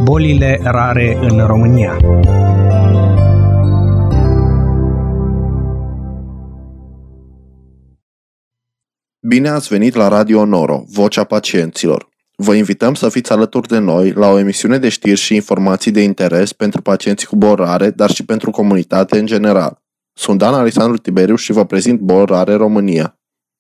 Bolile rare în România. Bine ați venit la Radio Noro, Vocea Pacienților. Vă invităm să fiți alături de noi la o emisiune de știri și informații de interes pentru pacienții cu boli rare, dar și pentru comunitate în general. Sunt Dan Alexandru Tiberiu și vă prezint Boli Rare România.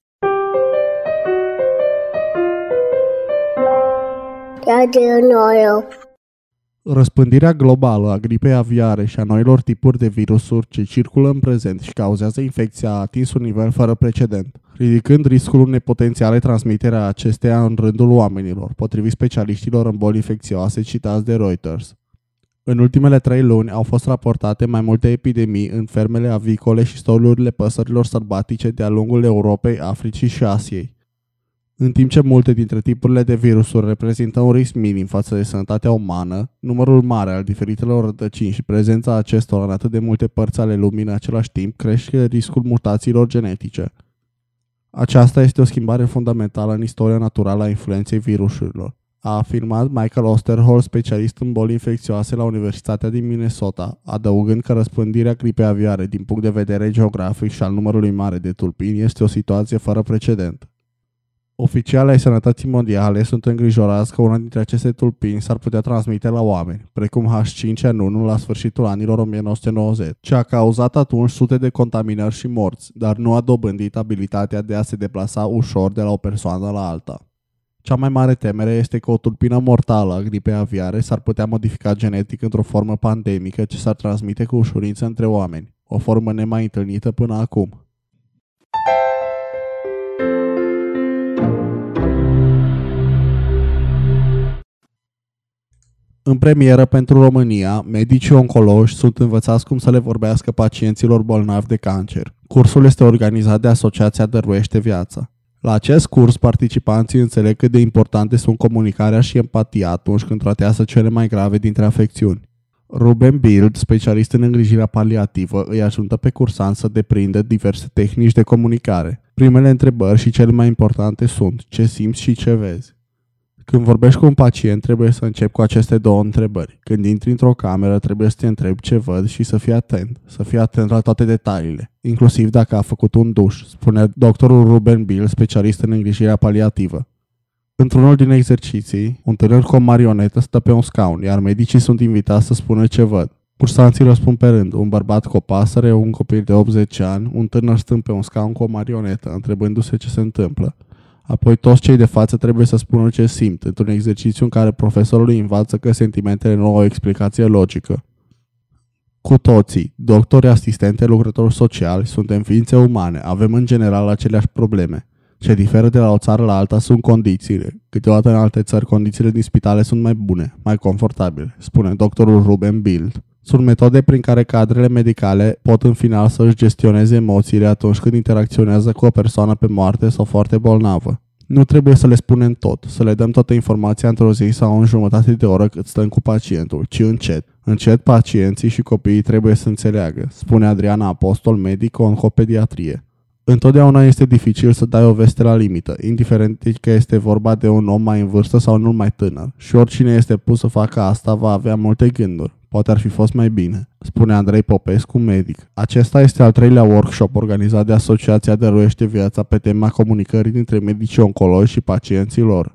Radio Noro. Răspândirea globală a gripei aviare și a noilor tipuri de virusuri ce circulă în prezent și cauzează infecția a atins un nivel fără precedent, ridicând riscul unei potențiale transmitere a acesteia în rândul oamenilor, potrivit specialiștilor în boli infecțioase citați de Reuters. În ultimele 3 luni au fost raportate mai multe epidemii în fermele avicole și stolurile păsărilor sălbatice de-a lungul Europei, Africii și Asiei. În timp ce multe dintre tipurile de virusuri reprezintă un risc minim față de sănătatea umană, numărul mare al diferitelor rădăcini și prezența acestora în atât de multe părți ale lumii în același timp crește riscul mutațiilor genetice. Aceasta este o schimbare fundamentală în istoria naturală a influenței virusurilor, a afirmat Michael Osterholz, specialist în boli infecțioase la Universitatea din Minnesota, adăugând că răspândirea gripei aviare din punct de vedere geografic și al numărului mare de tulpini este o situație fără precedent. Oficialii ai Sănătății Mondiale sunt îngrijorați că una dintre aceste tulpini s-ar putea transmite la oameni, precum H5N1 la sfârșitul anilor 1990, ce a cauzat atunci sute de contaminări și morți, dar nu a dobândit abilitatea de a se deplasa ușor de la o persoană la alta. Cea mai mare temere este că o tulpină mortală a gripei aviare s-ar putea modifica genetic într-o formă pandemică ce s-ar transmite cu ușurință între oameni, o formă nemai întâlnită până acum. În premieră pentru România, medicii oncologi sunt învățați cum să le vorbească pacienților bolnavi de cancer. Cursul este organizat de Asociația Dăruiește Viața. La acest curs, participanții înțeleg cât de importante sunt comunicarea și empatia atunci când tratează cele mai grave dintre afecțiuni. Ruben Bild, specialist în îngrijirea paliativă, îi ajută pe cursanți să deprindă diverse tehnici de comunicare. Primele întrebări și cele mai importante sunt: ce simți și ce vezi? Când vorbești cu un pacient, trebuie să începi cu aceste 2 întrebări. Când intri într-o cameră, trebuie să te întrebi ce văd și să fii atent. Să fii atent la toate detaliile, inclusiv dacă a făcut un duș, spune doctorul Ruben Bill, specialist în îngrijirea paliativă. Într-unul din exerciții, un tânăr cu o marionetă stă pe un scaun, iar medicii sunt invitați să spună ce văd. Cursanții răspund pe rând: un bărbat cu o pasăre, un copil de 80 ani, un tânăr stând pe un scaun cu o marionetă, întrebându-se ce se întâmplă. Apoi toți cei de față trebuie să spună ce simt, într-un exercițiu în care profesorul îi învață că sentimentele nu au o explicație logică. Cu toții, doctori, asistente, lucrători sociali, suntem ființe umane, avem în general aceleași probleme. Ce diferă de la o țară la alta sunt condițiile. Câteodată în alte țări condițiile din spitale sunt mai bune, mai confortabile, spune doctorul Ruben Bild. Sunt metode prin care cadrele medicale pot în final să își gestioneze emoțiile atunci când interacționează cu o persoană pe moarte sau foarte bolnavă. Nu trebuie să le spunem tot, să le dăm toată informația într-o zi sau în jumătate de oră cât stăm cu pacientul, ci încet. Încet pacienții și copiii trebuie să înțeleagă, spune Adriana Apostol, medic oncopediatrie. Întotdeauna este dificil să dai o veste la limită, indiferent că este vorba de un om mai în vârstă sau unul mai tânăr. Și oricine este pus să facă asta va avea multe gânduri. Poate ar fi fost mai bine, spune Andrei Popescu, medic. Acesta este al 3-lea workshop organizat de Asociația Dăruiește Viața pe tema comunicării dintre medicii oncologi și pacienții lor.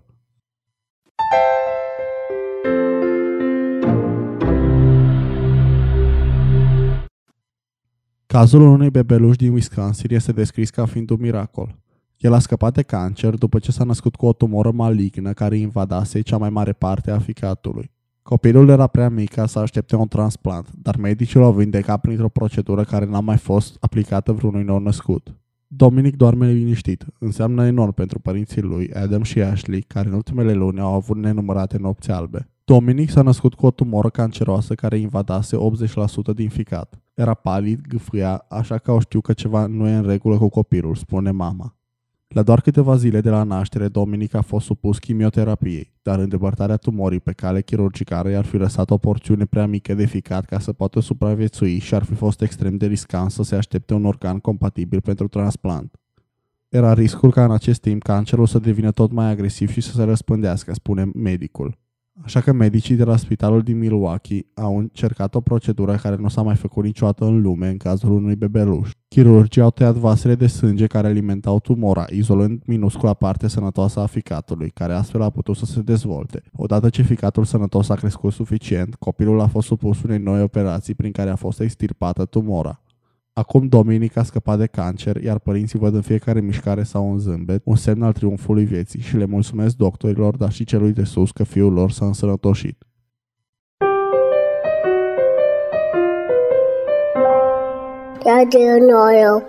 Cazul unui bebeluș din Wisconsin este descris ca fiind un miracol. El a scăpat de cancer după ce s-a născut cu o tumoră malignă care invadase cea mai mare parte a ficatului. Copilul era prea mic ca să aștepte un transplant, dar medicii l-au vindecat printr-o procedură care n-a mai fost aplicată vreunui nou născut. Dominic doarme liniștit. Înseamnă enorm pentru părinții lui, Adam și Ashley, care în ultimele luni au avut nenumărate nopți albe. Dominic s-a născut cu o tumoră canceroasă care invadase 80% din ficat. Era palid, gâfâia, așa că au știut că ceva nu e în regulă cu copilul, spune mama. La doar câteva zile de la naștere, Dominic a fost supus chimioterapiei, dar îndepărtarea tumorii pe cale chirurgicală i-ar fi lăsat o porțiune prea mică de ficat ca să poată supraviețui și ar fi fost extrem de riscant să se aștepte un organ compatibil pentru transplant. Era riscul ca în acest timp cancerul să devină tot mai agresiv și să se răspândească, spune medicul. Așa că medicii de la spitalul din Milwaukee au încercat o procedură care nu s-a mai făcut niciodată în lume în cazul unui bebeluș. Chirurgii au tăiat vasele de sânge care alimentau tumora, izolând minuscula parte sănătoasă a ficatului, care astfel a putut să se dezvolte. Odată ce ficatul sănătos a crescut suficient, copilul a fost supus unei noi operații prin care a fost extirpată tumora. Acum Dominic a scăpat de cancer, iar părinții văd în fiecare mișcare sau un zâmbet un semn al triumfului vieții și le mulțumesc doctorilor, dar și celui de sus că fiul lor s-a însănătoșit. Radio Noro.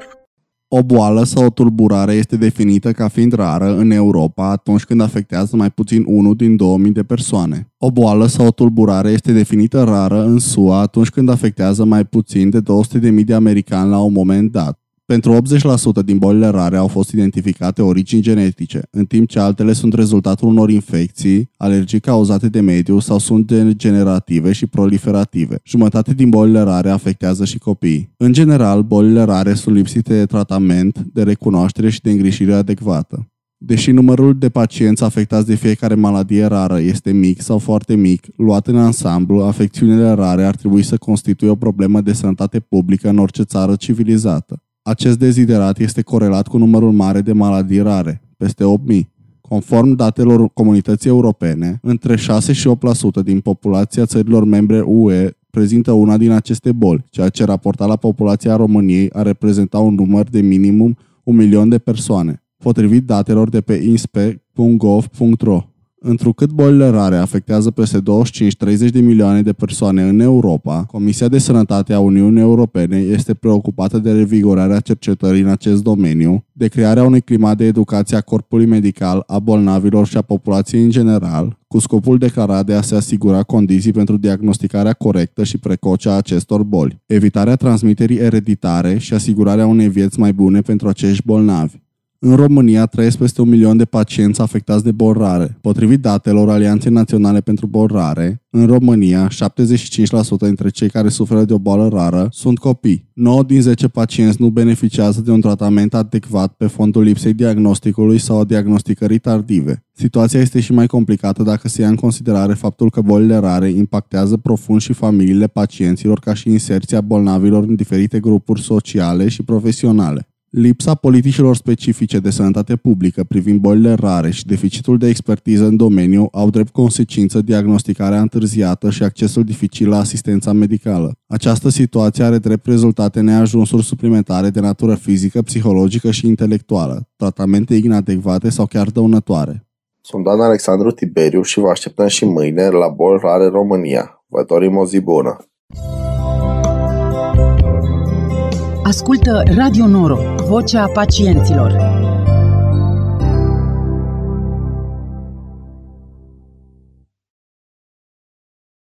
O boală sau o tulburare este definită ca fiind rară în Europa atunci când afectează mai puțin 1 din 2000 de persoane. O boală sau o tulburare este definită rară în SUA atunci când afectează mai puțin de 200.000 de americani la un moment dat. Pentru 80% din bolile rare au fost identificate origini genetice, în timp ce altele sunt rezultatul unor infecții, alergii cauzate de mediu sau sunt degenerative și proliferative. Jumătate din bolile rare afectează și copiii. În general, bolile rare sunt lipsite de tratament, de recunoaștere și de îngrijire adecvată. Deși numărul de pacienți afectați de fiecare maladie rară este mic sau foarte mic, luat în ansamblu, afecțiunile rare ar trebui să constituie o problemă de sănătate publică în orice țară civilizată. Acest deziderat este corelat cu numărul mare de maladii rare, peste 8.000. Conform datelor Comunității Europene, între 6 și 8% din populația țărilor membre UE prezintă una din aceste boli, ceea ce raportat la populația României ar reprezenta un număr de minimum 1 milion de persoane, potrivit datelor de pe inspe.gov.ro. Întrucât bolile rare afectează peste 25-30 de milioane de persoane în Europa, Comisia de Sănătate a Uniunii Europene este preocupată de revigorarea cercetării în acest domeniu, de crearea unui climat de educație a corpului medical, a bolnavilor și a populației în general, cu scopul declarat de a se asigura condiții pentru diagnosticarea corectă și precoce a acestor boli, evitarea transmiterii ereditare și asigurarea unei vieți mai bune pentru acești bolnavi. În România trăiesc peste 1 milion de pacienți afectați de boli rare. Potrivit datelor Alianței Naționale pentru Boli Rare, în România, 75% dintre cei care suferă de o boală rară sunt copii. 9 din 10 pacienți nu beneficiază de un tratament adecvat pe fondul lipsei diagnosticului sau a diagnosticării tardive. Situația este și mai complicată dacă se ia în considerare faptul că bolile rare impactează profund și familiile pacienților ca și inserția bolnavilor în diferite grupuri sociale și profesionale. Lipsa politicilor specifice de sănătate publică privind bolile rare și deficitul de expertiză în domeniu au drept consecință diagnosticarea întârziată și accesul dificil la asistența medicală. Această situație are drept rezultate neajunsuri suplimentare de natură fizică, psihologică și intelectuală, tratamente inadecvate sau chiar dăunătoare. Sunt Dan Alexandru Tiberiu și vă așteptăm și mâine la Boli Rare România. Vă dorim o zi bună! Ascultă Radio Noro, vocea pacienților.